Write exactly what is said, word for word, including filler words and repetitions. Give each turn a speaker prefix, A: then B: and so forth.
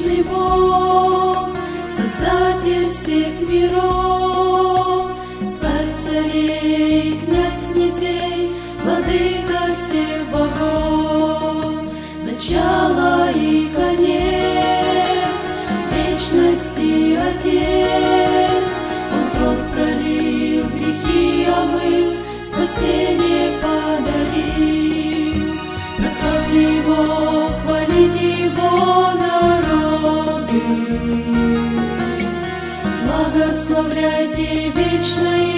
A: вечный Бог, Создатель всех миров, Царь царей, князь князей, Владыка всех богов, начало и конец, вечности Отец. Он кровь пролил, грехи омыл, спасение подарил. Прославьте Его, хвалите Его народы, благословляйте вечное